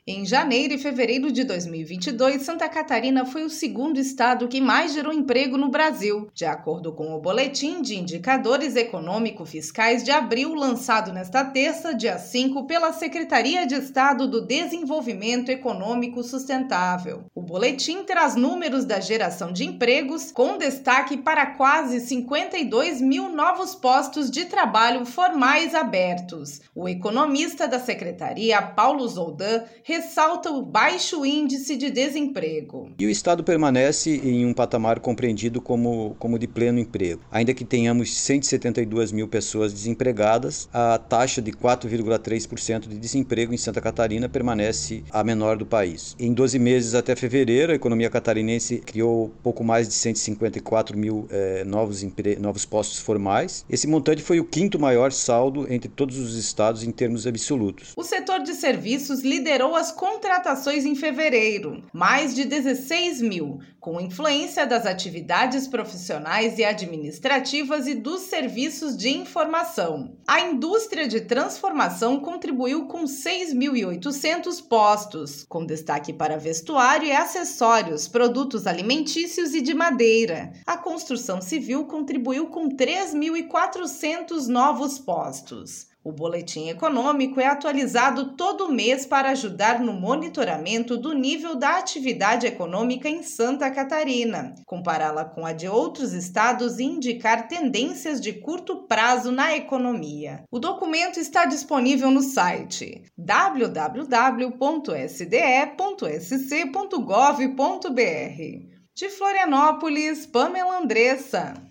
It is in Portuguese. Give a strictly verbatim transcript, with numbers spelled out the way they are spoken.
Em janeiro e fevereiro de dois mil e vinte e dois, Santa Catarina foi o segundo estado que mais gerou emprego no Brasil, de acordo com o Boletim de Indicadores Econômico-Fiscais de abril, lançado nesta terça, dia cinco, pela Secretaria de Estado do Desenvolvimento Econômico Sustentável. O boletim traz números da geração de empregos, com destaque para quase cinquenta e dois mil novos postos de trabalho formais abertos. O economista da Secretaria, Paulo Zoldan, ressalta o baixo índice de desemprego. E o Estado permanece em um patamar compreendido como, como de pleno emprego. Ainda que tenhamos cento e setenta e duas mil pessoas desempregadas, a taxa de quatro vírgula três por cento de desemprego em Santa Catarina permanece a menor do país. Em doze meses até fevereiro, a economia catarinense criou pouco mais de cento e cinquenta e quatro mil eh, novos, empre... novos postos formais. Esse montante foi o quinto maior saldo entre todos os estados em termos absolutos. O setor de serviços liderou as contratações em fevereiro, mais de dezesseis mil, com influência das atividades profissionais e administrativas e dos serviços de informação. A indústria de transformação contribuiu com seis mil e oitocentos postos, com destaque para vestuário e acessórios, produtos alimentícios e de madeira. A construção civil contribuiu com três mil e quatrocentos novos postos. O boletim econômico é atualizado todo mês para ajudar no monitoramento do nível da atividade econômica em Santa Catarina, compará-la com a de outros estados e indicar tendências de curto prazo na economia. O documento está disponível no site w w w ponto s d e ponto s c ponto gov ponto b r. De Florianópolis, Pamela Andressa.